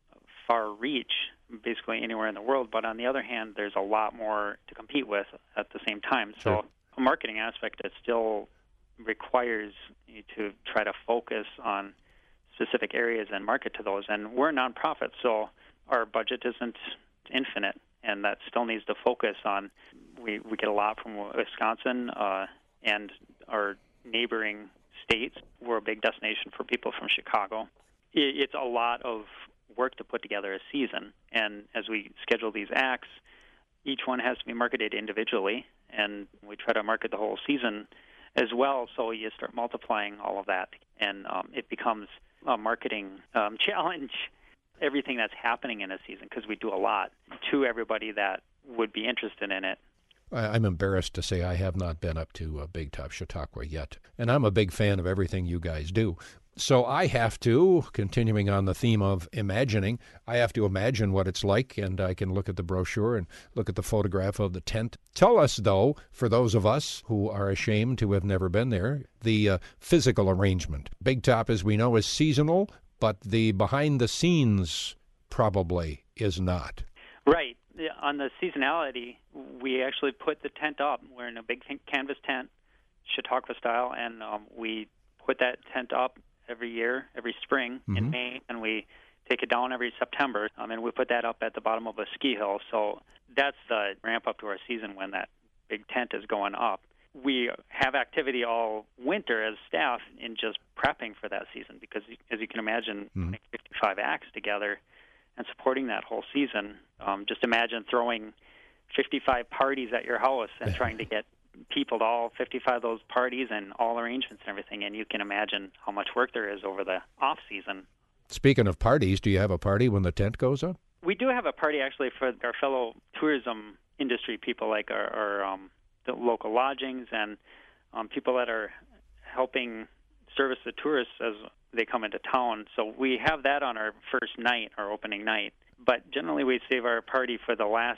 far reach, basically anywhere in the world, but on the other hand, there's a lot more to compete with at the same time. Sure. So a marketing aspect that still requires you to try to focus on specific areas and market to those. And we're a nonprofit, so our budget isn't infinite, and that still needs to focus on. We, we get a lot from Wisconsin uh, and our neighboring states. We're a big destination for people from Chicago. It, it's a lot of work to put together a season, and as we schedule these acts, each one has to be marketed individually, and we try to market the whole season as well, so you start multiplying all of that, and um, it becomes a marketing um, challenge, everything that's happening in a season, because we do a lot to everybody that would be interested in it. I'm embarrassed to say I have not been up to uh, Big Top Chautauqua yet, and I'm a big fan of everything you guys do. So I have to, continuing on the theme of imagining, I have to imagine what it's like, and I can look at the brochure and look at the photograph of the tent. Tell us, though, for those of us who are ashamed to have never been there, the uh, physical arrangement. Big Top, as we know, is seasonal, but the behind-the-scenes probably is not. Right. On the seasonality, we actually put the tent up. We're in a big canvas tent, Chautauqua style, and um, we put that tent up every year, every spring mm-hmm. in May, and we take it down every September, um, and we put that up at the bottom of a ski hill. So that's the ramp up to our season when that big tent is going up. We have activity all winter as staff in just prepping for that season because, as you can imagine, mm-hmm. putting fifty-five acts together and supporting that whole season. Um, just imagine throwing fifty-five parties at your house and trying to get people to all fifty-five of those parties and all arrangements and everything, and you can imagine how much work there is over the off season. Speaking of parties, do you have a party when the tent goes up? We do have a party actually for our fellow tourism industry people, like our, our um, the local lodgings and um, people that are helping service the tourists as they come into town. So we have that on our first night, our opening night. But generally we save our party for the last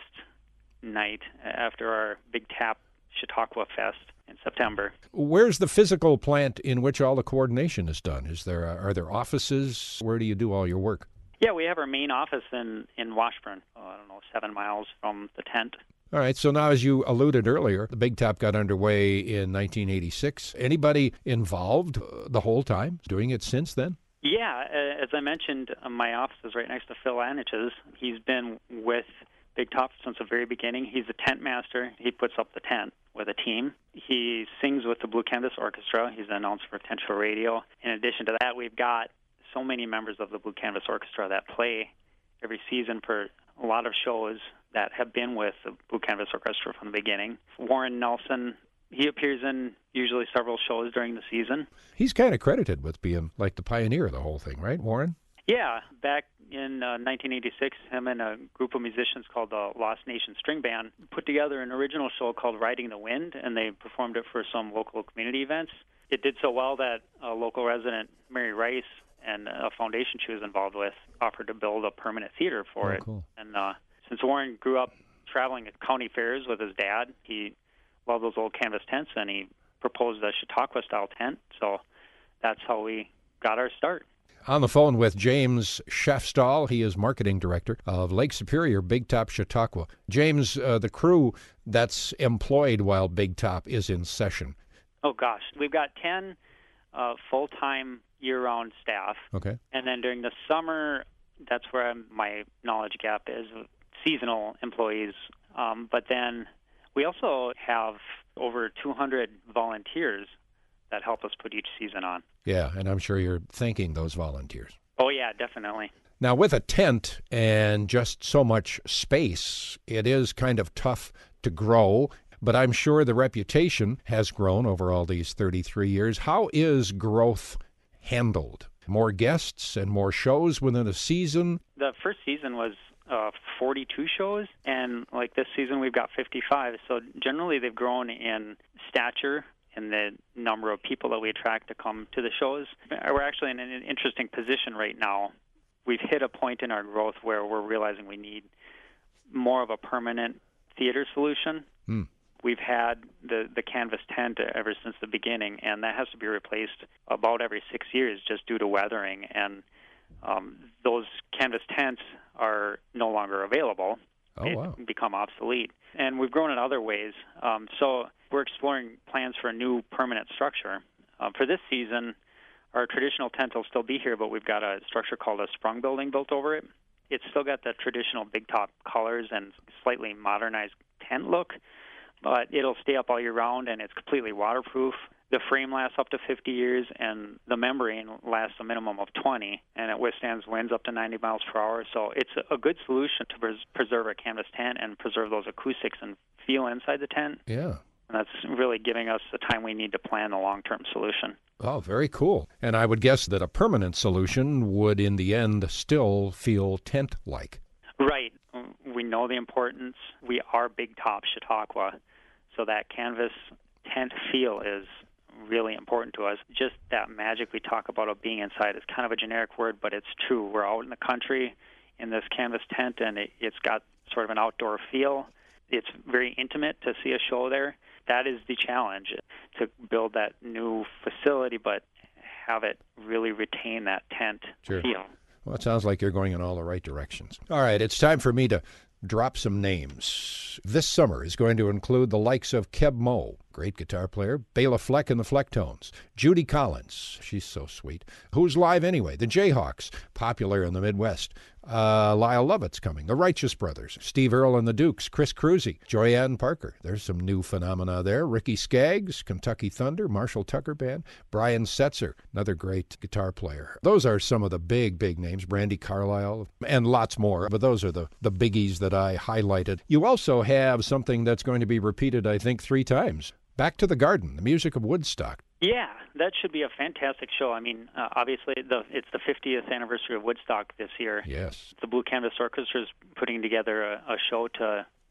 night after our Big Tap Chautauqua Fest in September. Where's the physical plant in which all the coordination is done? Is there uh, are there offices? Where do you do all your work? Yeah, we have our main office in, in Washburn, oh, I don't know, seven miles from the tent. All right, so now as you alluded earlier, the Big Top got underway in nineteen eighty-six. Anybody involved uh, the whole time, doing it since then? Yeah, uh, as I mentioned, uh, my office is right next to Phil Anich's. He's been with Big Top since the very beginning. He's a tent master. He puts up the tent with a team. He sings with the Blue Canvas Orchestra. He's an announcer for Potential Radio. In addition to that, we've got so many members of the Blue Canvas Orchestra that play every season for a lot of shows that have been with the Blue Canvas Orchestra from the beginning. Warren Nelson, he appears in usually several shows during the season. He's kind of credited with being like the pioneer of the whole thing, right, Warren? Yeah, back in uh, nineteen eighty-six, him and a group of musicians called the Lost Nation String Band put together an original show called Riding the Wind, and they performed it for some local community events. It did so well that a local resident, Mary Rice, and a foundation she was involved with, offered to build a permanent theater for Oh, it. cool. And uh, since Warren grew up traveling at county fairs with his dad, he loved those old canvas tents, and he proposed a Chautauqua-style tent. So that's how we got our start. On the phone with James Schaffstall. He is marketing director of Lake Superior Big Top Chautauqua. James, uh, the crew that's employed while Big Top is in session. Oh, gosh. We've got ten uh, full-time year-round staff. Okay. And then during the summer, that's where I'm, my knowledge gap is, seasonal employees. Um, but then we also have over two hundred volunteers that help us put each season on. Yeah, and I'm sure you're thanking those volunteers. Oh, yeah, definitely. Now, with a tent and just so much space, it is kind of tough to grow, but I'm sure the reputation has grown over all these thirty-three years. How is growth handled? More guests and more shows within a season? The first season was uh, forty-two shows, and like this season we've got fifty-five. So generally they've grown in stature and the number of people that we attract to come to the shows. We're actually in an interesting position right now. We've hit a point in our growth where we're realizing we need more of a permanent theater solution. Hmm. We've had the, the canvas tent ever since the beginning, and that has to be replaced about every six years just due to weathering. And um, those canvas tents are no longer available. Oh, They've wow. become obsolete. And we've grown in other ways. Um, so we're exploring plans for a new permanent structure. Uh, for this season, our traditional tent will still be here, but we've got a structure called a sprung building built over it. It's still got the traditional Big Top colors and slightly modernized tent look, but it'll stay up all year round, and it's completely waterproof. The frame lasts up to fifty years, and the membrane lasts a minimum of twenty, and it withstands winds up to ninety miles per hour. So it's a good solution to pres- preserve a canvas tent and preserve those acoustics and feel inside the tent. Yeah. And that's really giving us the time we need to plan the long-term solution. Oh, very cool. And I would guess that a permanent solution would, in the end, still feel tent-like. Right. We know the importance. We are Big Top Chautauqua, so that canvas tent feel is really important to us. Just that magic we talk about of being inside is kind of a generic word, but it's true. We're out in the country in this canvas tent, and it, it's got sort of an outdoor feel. It's very intimate to see a show there. That is the challenge, to build that new facility, but have it really retain that tent Sure. feel. Well, it sounds like you're going in all the right directions. All right, it's time for me to drop some names. This summer is going to include the likes of Keb Mo, great guitar player, Bela Fleck and the Flecktones, Judy Collins, she's so sweet, Who's Live Anyway, the Jayhawks, popular in the Midwest, uh, Lyle Lovett's coming, the Righteous Brothers, Steve Earle and the Dukes, Chris Cruzy, Joyanne Parker, there's some new phenomena there, Ricky Skaggs, Kentucky Thunder, Marshall Tucker Band, Brian Setzer, another great guitar player. Those are some of the big, big names, Brandy Carlisle, and lots more, but those are the, the biggies that I highlighted. You also have something that's going to be repeated, I think, three times. Back to the Garden, the music of Woodstock. Yeah, that should be a fantastic show. I mean, uh, obviously, the, it's the fiftieth anniversary of Woodstock this year. Yes. The Blue Canvas Orchestra is putting together a, a show to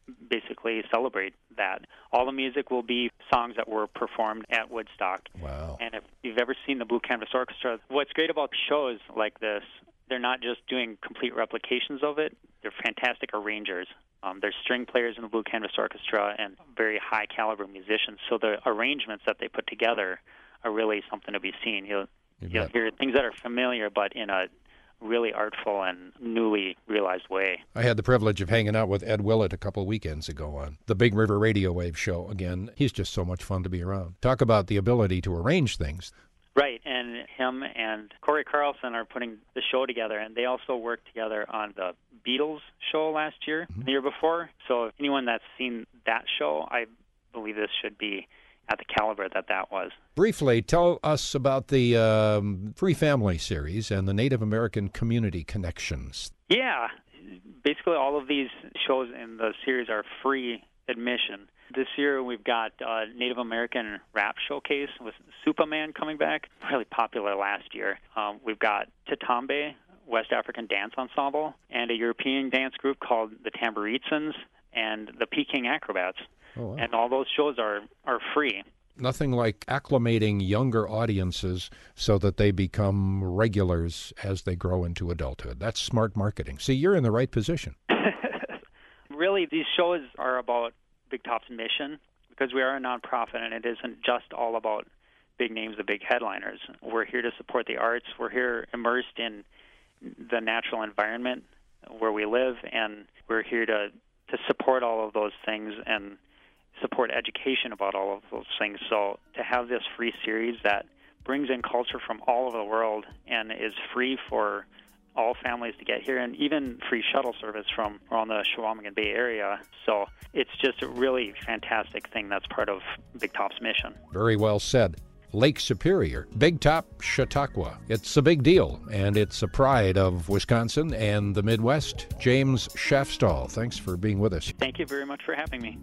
basically celebrate that. All the music will be songs that were performed at Woodstock. Wow. And if you've ever seen the Blue Canvas Orchestra, what's great about shows like this, they're not just doing complete replications of it, they're fantastic arrangers. Um, there's string players in the Blue Canvas Orchestra and very high-caliber musicians, so the arrangements that they put together are really something to be seen. You'll, You you'll bet. hear things that are familiar, but in a really artful and newly realized way. I had the privilege of hanging out with Ed Willett a couple of weekends ago on the Big River Radio Wave show. Again, he's just so much fun to be around. Talk about the ability to arrange things. Right, and him and Corey Carlson are putting the show together, and they also worked together on the Beatles show last year, Mm-hmm. the year before. So if anyone that's seen that show, I believe this should be at the caliber that that was. Briefly, tell us about the um, Free Family series and the Native American community connections. Yeah, basically all of these shows in the series are free admission. This year we've got a Native American rap showcase with Superman coming back, really popular last year. Um, we've got Tatambe, West African Dance Ensemble, and a European dance group called the Tambouritsons and the Peking Acrobats. Oh, wow. And all those shows are, are free. Nothing like acclimating younger audiences so that they become regulars as they grow into adulthood. That's smart marketing. See, you're in the right position. Really, these shows are about Big Top's mission, because we are a nonprofit and it isn't just all about big names, the big headliners. We're here to support the arts. We're here immersed in the natural environment where we live, and we're here to, to support all of those things and support education about all of those things. So to have this free series that brings in culture from all over the world and is free for all families to get here, and even free shuttle service from around the Chequamegon Bay area. So it's just a really fantastic thing that's part of Big Top's mission. Very well said. Lake Superior, Big Top, Chautauqua. It's a big deal, and it's a pride of Wisconsin and the Midwest. James Schaffstall, thanks for being with us. Thank you very much for having me.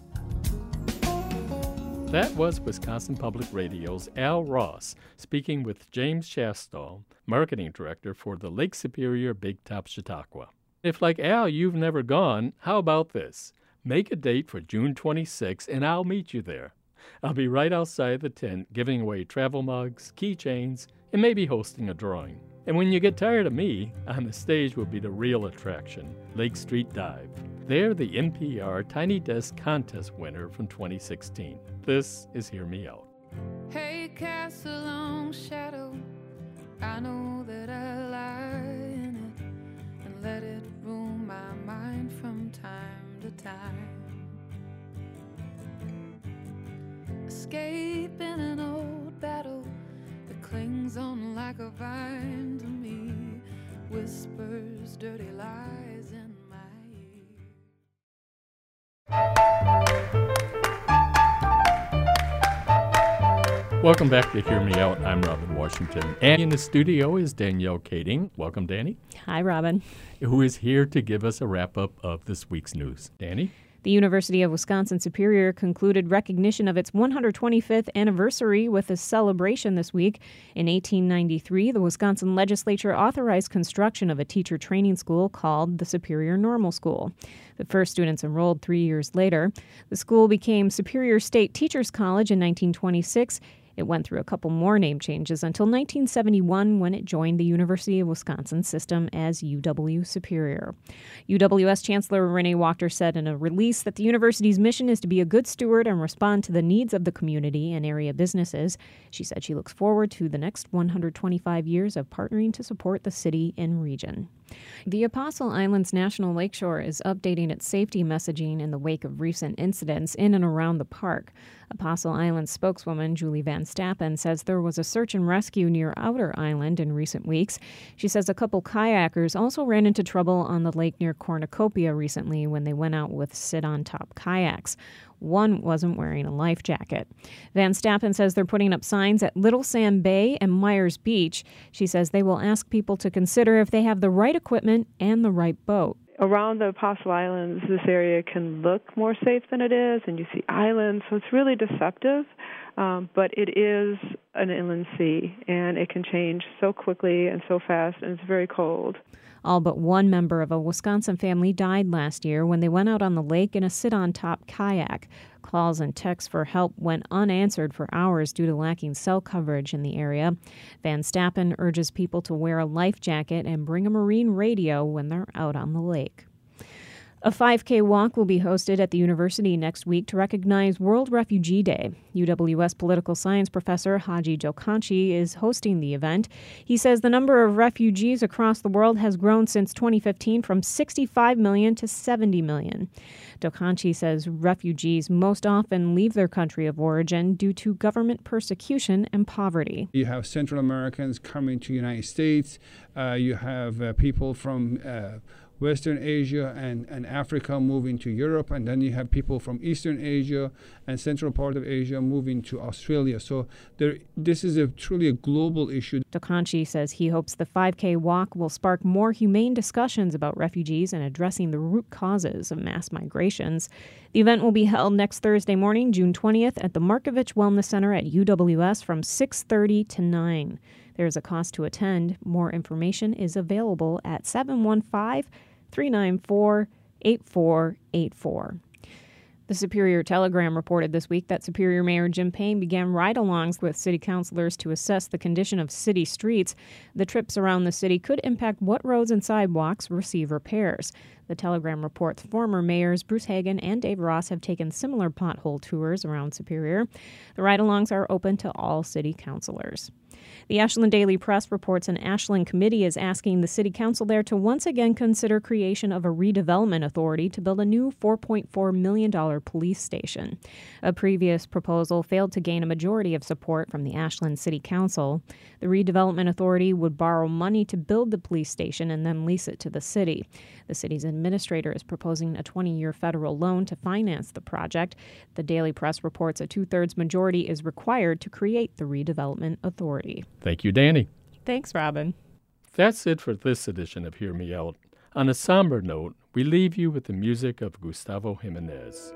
That was Wisconsin Public Radio's Al Ross speaking with James Schaffstall, Marketing Director for the Lake Superior Big Top Chautauqua. If, like Al, you've never gone, how about this? Make a date for June twenty-sixth, and I'll meet you there. I'll be right outside the tent giving away travel mugs, keychains, and maybe hosting a drawing. And when you get tired of me, on the stage will be the real attraction, Lake Street Dive. They're the N P R Tiny Desk Contest winner from twenty sixteen. This is Hear Me Out. Hey, cast a long shadow, I know that I lie in it, and let it rule my mind from time to time. Escaping an old battle that clings on like a vine to me, whispers dirty lies in my Welcome back to Hear Me Out. I'm Robin Washington. And in the studio is Danielle Kading. Welcome, Danny. Hi, Robin. Who is here to give us a wrap-up of this week's news. Danny? The University of Wisconsin-Superior concluded recognition of its one hundred twenty-fifth anniversary with a celebration this week. In eighteen ninety-three, the Wisconsin legislature authorized construction of a teacher training school called the Superior Normal School. The first students enrolled three years later. The school became Superior State Teachers College in nineteen twenty-six. It went through a couple more name changes until nineteen seventy-one, when it joined the University of Wisconsin system as U W Superior. U W S Chancellor Renee Wachter said in a release that the university's mission is to be a good steward and respond to the needs of the community and area businesses. She said she looks forward to the next one hundred twenty-five years of partnering to support the city and region. The Apostle Islands National Lakeshore is updating its safety messaging in the wake of recent incidents in and around the park. Apostle Island spokeswoman Julie Van Stappen says there was a search and rescue near Outer Island in recent weeks. She says a couple kayakers also ran into trouble on the lake near Cornucopia recently when they went out with sit-on-top kayaks. One wasn't wearing a life jacket. Van Stappen says they're putting up signs at Little Sand Bay and Myers Beach. She says they will ask people to consider if they have the right equipment and the right boat. Around the Apostle Islands, this area can look more safe than it is, and you see islands, so it's really deceptive. Um, but it is an inland sea, and it can change so quickly and so fast, and it's very cold. All but one member of a Wisconsin family died last year when they went out on the lake in a sit-on-top kayak. Calls and texts for help went unanswered for hours due to lacking cell coverage in the area. Van Stappen urges people to wear a life jacket and bring a marine radio when they're out on the lake. A five K walk will be hosted at the university next week to recognize World Refugee Day. U W S political science professor Haji Dokanchi is hosting the event. He says the number of refugees across the world has grown since twenty fifteen from sixty-five million to seventy million. Dokanchi says refugees most often leave their country of origin due to government persecution and poverty. You have Central Americans coming to the United States. Uh, you have uh, people from uh, Western Asia and, and Africa moving to Europe, and then you have people from Eastern Asia and central part of Asia moving to Australia. So there, this is a truly a global issue. Dokanchi says he hopes the five K walk will spark more humane discussions about refugees and addressing the root causes of mass migrations. The event will be held next Thursday morning, June twentieth, at the Markovich Wellness Center at U W S from six thirty to nine. There is a cost to attend. More information is available at seven one five, three nine four, eight four eight four. The Superior Telegram reported this week that Superior Mayor Jim Payne began ride-alongs with city councilors to assess the condition of city streets. The trips around the city could impact what roads and sidewalks receive repairs. The Telegram reports former mayors Bruce Hagan and Dave Ross have taken similar pothole tours around Superior. The ride-alongs are open to all city councilors. The Ashland Daily Press reports an Ashland committee is asking the city council there to once again consider creation of a redevelopment authority to build a new four point four million dollars police station. A previous proposal failed to gain a majority of support from the Ashland City Council. The redevelopment authority would borrow money to build the police station and then lease it to the city. The city's administrator is proposing a twenty-year federal loan to finance the project. The Daily Press reports a two-thirds majority is required to create the redevelopment authority. Thank you, Danny. Thanks, Robin. That's it for this edition of Hear Me Out. On a somber note, we leave you with the music of Gustavo Jimenez.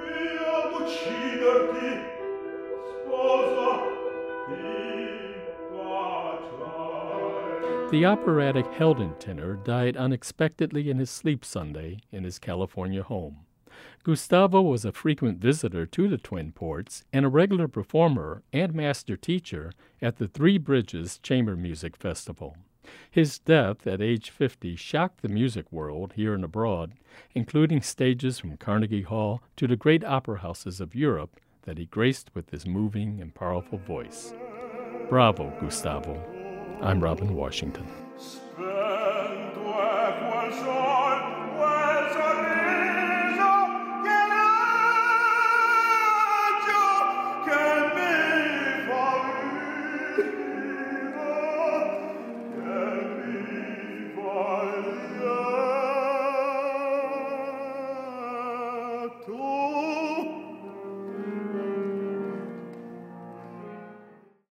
The operatic Helden tenor died unexpectedly in his sleep Sunday in his California home. Gustavo was a frequent visitor to the Twin Ports and a regular performer and master teacher at the Three Bridges Chamber Music Festival. His death at age fifty shocked the music world here and abroad, including stages from Carnegie Hall to the great opera houses of Europe that he graced with his moving and powerful voice. Bravo, Gustavo. I'm Robin Washington. Spend